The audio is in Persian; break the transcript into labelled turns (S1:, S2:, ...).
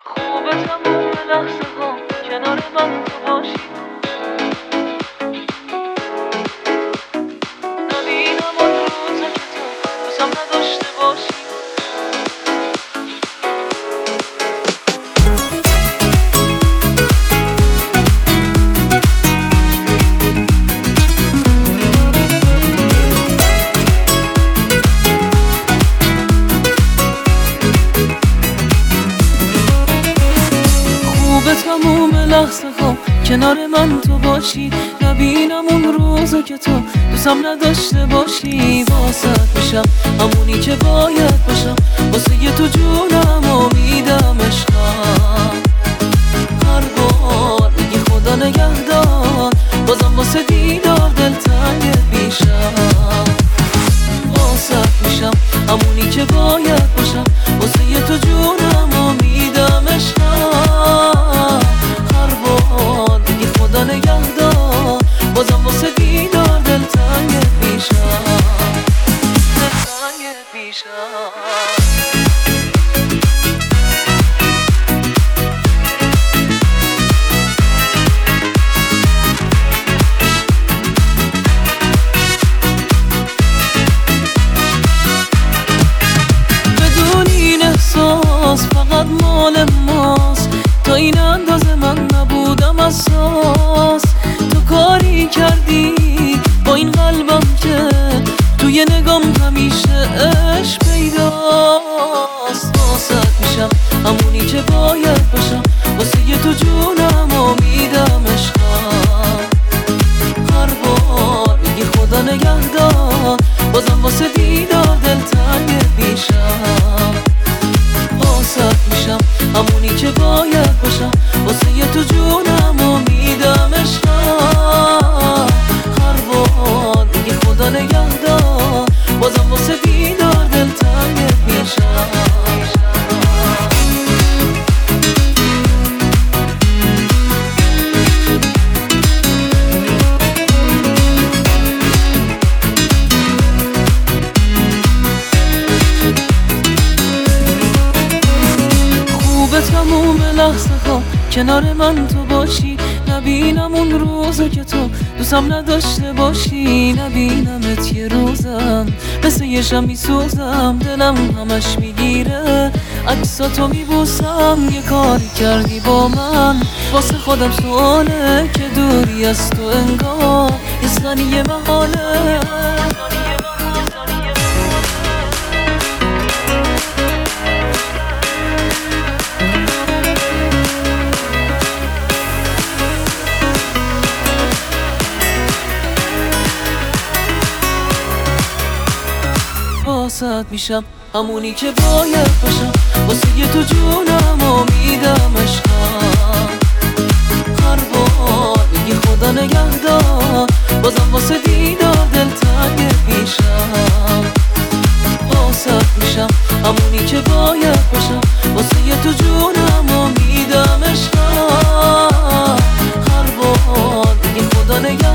S1: خوبه تموم لحظه ها کنار من تو باشی، نبینم آن روزا که تو دوستم نداشته باشی. خوبه تموم لحظه ها کنار من تو باشی، نبینم اون روزا که تو دوستم نداشته باشی. واسط میشم همونی که باید باشم، واسه یه تو جونم و میدم عشقم. هر بار میگی خدا نگهدار، بازم واسه دیدار دلتنگ میشم. واسط میشم همونی که باید باشم، واسه یه تو جونم و میدم عشقم. هر بار میگی خدا نگهدار، بازم واسه دیدار دلتنگ میشم، دلتنگ میشم. فقط مال ماست، تا این اندازه من نبودم اساس. تو کاری کردی با این قلبم که توی نگام همیشه عشق پیداست. واسط میشم همونی که باید باشم، واسه یه تو جونم و میدم عشقم. هر بار میگی خدا نگهدار، بازم واسه دیدار دلتنگ میشم. واسط میشم همونی که باید باشم، واسه یه تو جونم و میدم عشقم. هر بار میگی خدا نگهدار، بازم واسه دیدار دلتنگ میشم. تموم لحظه ها کنار من تو باشی، نبینم اون روزا که تو دوستم نداشته باشی. نبینمت یه روزم مثل یه شم میسوزم، دلم همش میگیره عکساتو میبوسم. یه کاری کردی با من واسه خودم سواله، که دوری از تو انگار یه ثانیه محاله. واسط میشم همونی که باید باشم، واسه یه تو جونم و میدم عشقم. هر بار میگی خدا نگهدار، بازم واسه دیدار دلتنگ میشم. واسط میشم همونی که باید باشم، واسه یه تو جونم و میدم عشقم. هر بار میگی خدا نگهدار،